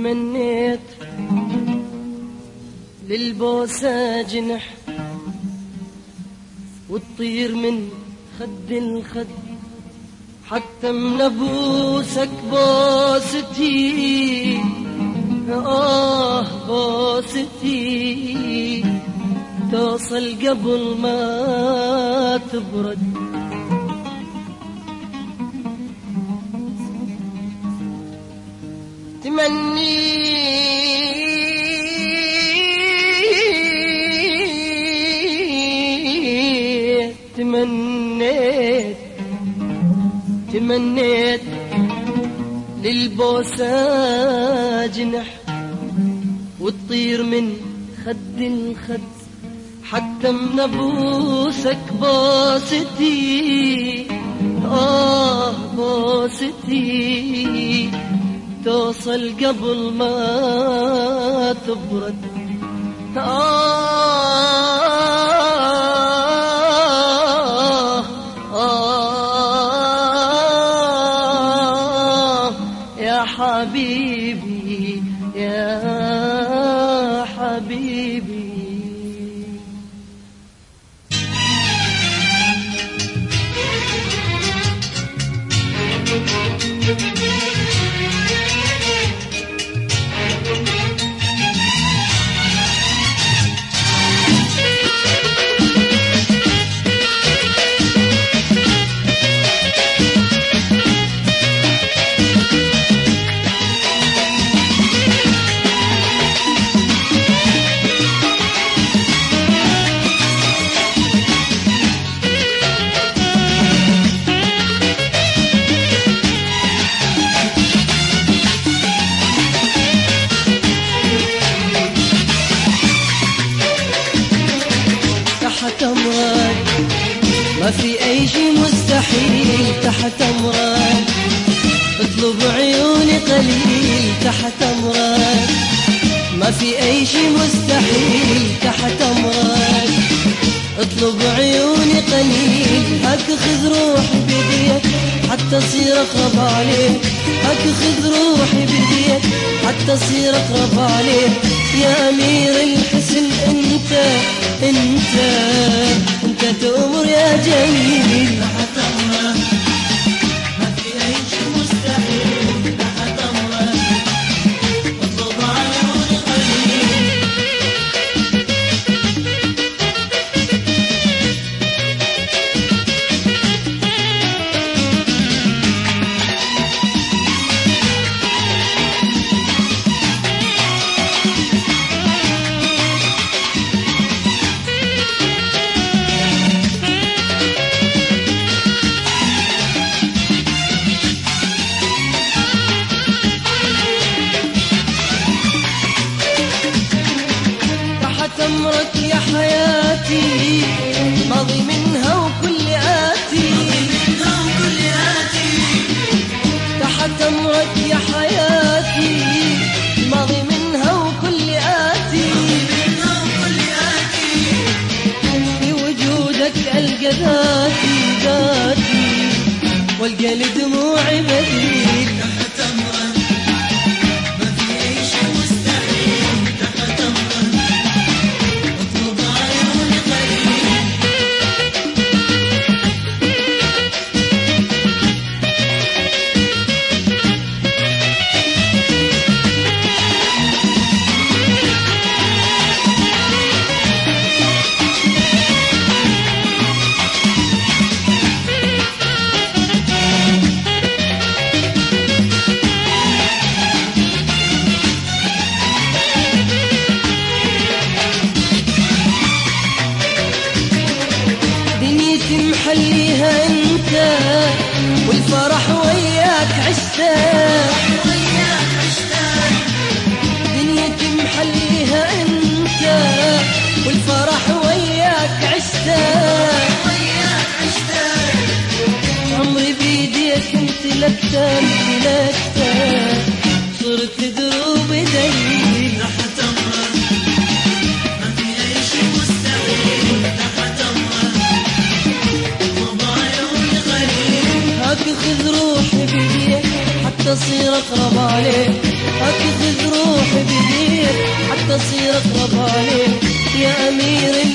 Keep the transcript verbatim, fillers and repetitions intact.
تمنيت للبوسة جنح وتطير من خد الخد، حتى من ابوسك بوستي، آه بوستي توصل قبل ما تبرد. تمني تمنيت تمنيت للبوسة جنح وتطير من خد الخد، حتى من ابوسك بوستي، آه بوستي توصل قبل ما تبرد. آه آه يا حبيبي يا حبيبي. تحت امرك ما في اي شي مستحيل، تحت امرك اطلب عيوني قليل، تحت امرك ما في اي شي مستحيل، تحت امرك اطلب عيوني قليل. هاك خذ روحي بيديك حتى اصير اقرب عليك، هاك خذ روحي بيديك حتى اصير اقرب عليك. يا امير الحسن انت انت انت تؤمر يا جميل. تحت امرك ما في اي شيء مستحيل، تحت امرك اطلب عيوني قليل. أمرك يا حياتي ماضي منها وكل آتي، تحت أمرك يا حياتي ماضي منها وكل آتي. في وجودك ألقى ذاتي ذاتي والقى لدموعي بديل. تحت امرك ما في اي شيء مستحيل، تحت امرك اطلب عيوني قليل. محليها انت والفرح وياك عشتاق، دنيتي محليها انت والفرح وياك عشتاق. عمري بيديك انت لكتان لكتان صرت دروب دليل. تحت امرك ما في اي شيء مستحيل، تحت امرك اطلب عيوني قليل. هاك خذ روحي بيديك حتى اصير اقرب عليك، هاك خذ روحي صير اقرب عليك يا امير